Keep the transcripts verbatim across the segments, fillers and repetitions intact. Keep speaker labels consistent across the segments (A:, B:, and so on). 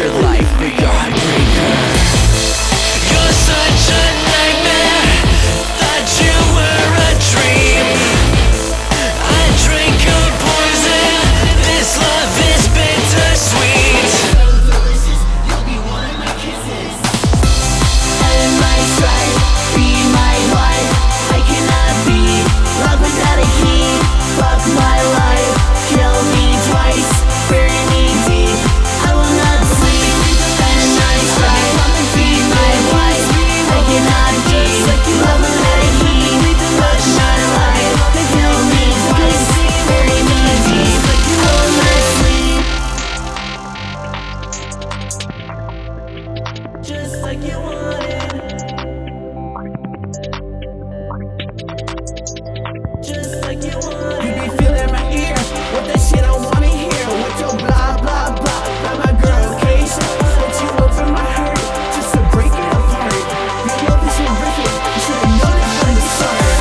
A: your life, but you're heartbreaker. You're such a nightmare, thought you were a dream. I drink your poison, this love is bittersweet.
B: Delicious, you'll be one of my kisses. And my stride, be my wife. I cannot be loved without a key. Fuck my life, kill me twice, bury me deep. I will not sleep. And my stride, be my wife. I cannot be loved without a key. Fuck my life, kill me twice, bury me deep. I will not sleep. Just like you wanted. Just like you wanted.
C: You be feeling my ear with that shit I wanna hear. With your blah blah blah, like my girl Keisha. Put you up in my heart just to break it apart. Your love is horrific, you should've known it from the start.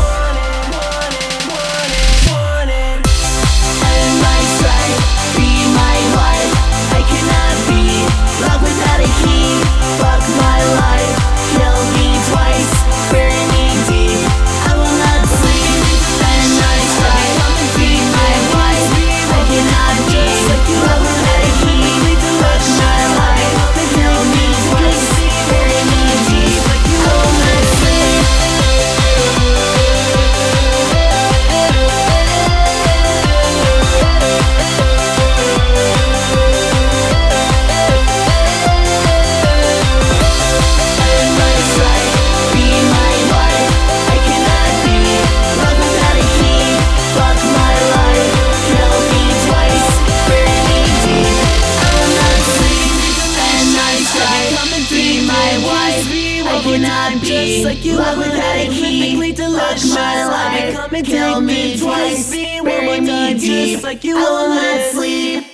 B: And my stride, be my wife. I cannot be loved without a key. Fuck my life, kill me twice, bury me deep. I will not sleep. And my stride, be my wife. I cannot be loved without a key. Fuck my life, kill me twice, bury me deep. I will not sleep. And my stride, be my wife. I cannot be loved without a key. Fuck my life, kill me twice, bury me deep. I will not sleep. And my stride, be my wife. I cannot be loved without a key. Fuck my life, kill me twice, bury me deep. I will not sleep.